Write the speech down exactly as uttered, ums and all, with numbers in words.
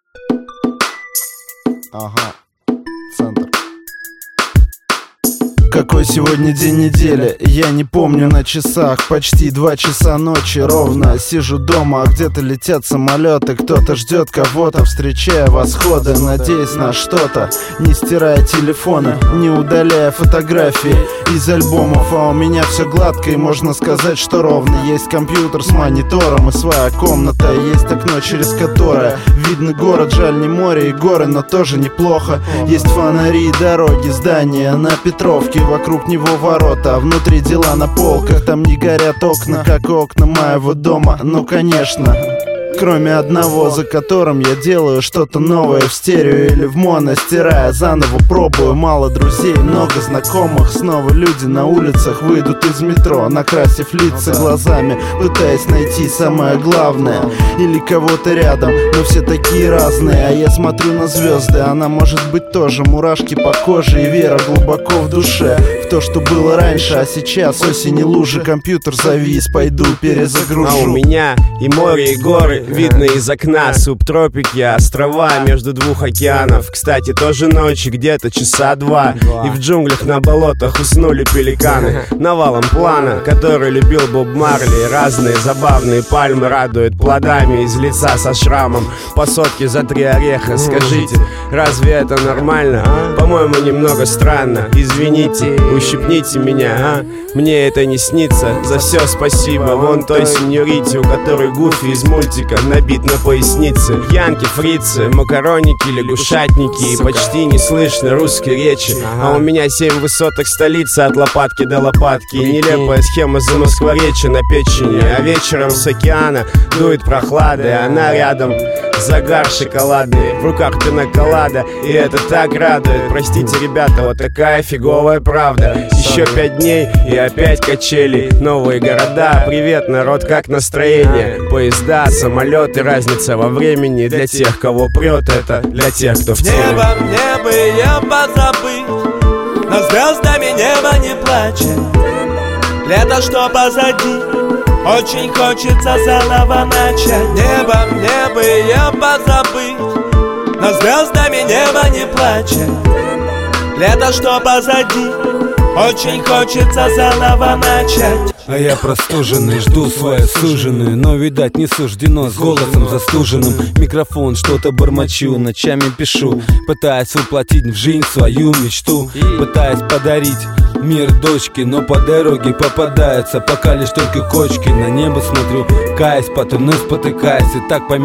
Ага, центр. Какой сегодня день недели? Я не помню, на часах почти два часа ночи ровно. Сижу дома, а где-то летят самолеты. Кто-то ждет кого-то, встречая восходы, надеясь на что-то, не стирая телефоны, не удаляя фотографии из альбомов. А у меня все гладко, и можно сказать, что ровно. Есть компьютер с монитором и своя комната, есть окно, через которое видно город. Жаль, не море и горы, но тоже неплохо. Есть фонари и дороги, здания на Петровке, вокруг него ворота, а внутри дела на полках. Там не горят окна, как окна моего дома. Ну конечно, кроме одного, за которым я делаю что-то новое в стерео или в моно, стирая заново, пробую. Мало друзей, много знакомых. Снова люди на улицах выйдут из метро, накрасив лица глазами, пытаясь найти самое главное или кого-то рядом. Но все такие разные, а я смотрю на звезды. Она может быть тоже, мурашки по коже и вера глубоко в душе в то, что было раньше, а сейчас осень и лужи. Компьютер завис, пойду перезагружу. А у меня и море, и горы видно из окна, субтропики, острова между двух океанов. Кстати, тоже ночи, где-то часа два, и в джунглях на болотах уснули пеликаны. Навалом плана, который любил Боб Марли. Разные забавные пальмы радуют плодами из лица со шрамом. По сотке за три ореха. Скажите, разве это нормально? По-моему, немного странно. Извините, ущипните меня, а? Мне это не снится. За все спасибо вон той сеньорите, у которой Гуфи из мультика набит на пояснице. Янки, фрицы, макароники, лягушатники, и почти не слышно русской речи. А у меня семь высоток столицы от лопатки до лопатки. И нелепая схема замоскворечья на печени. А вечером с океана дует прохлада, и она рядом. Загар шоколадный, в руках пинаколада, и это так радует. Простите, ребята, вот такая фиговая правда. Еще пять дней и опять качели. Новые города, привет, народ, как настроение? Поезда, самолеты, разница во времени. Для тех, кого прет, это для тех, кто в теме. Небо, небо, я позабыть, но звездами небо не плачет. Лето, что позади, очень хочется заново начать. Небо, небо, я позабыть, но звездами небо не плачет. Лето, что позади, очень хочется заново начать. А я простуженный, жду свою суженую, но, видать, не суждено. С голосом застуженным, микрофон, что-то бормочу, ночами пишу, пытаясь воплотить в жизнь свою мечту, пытаясь подарить мир дочке, но по дороге попадаются пока лишь только кочки. На небо смотрю, каясь, потом спотыкаясь, и так по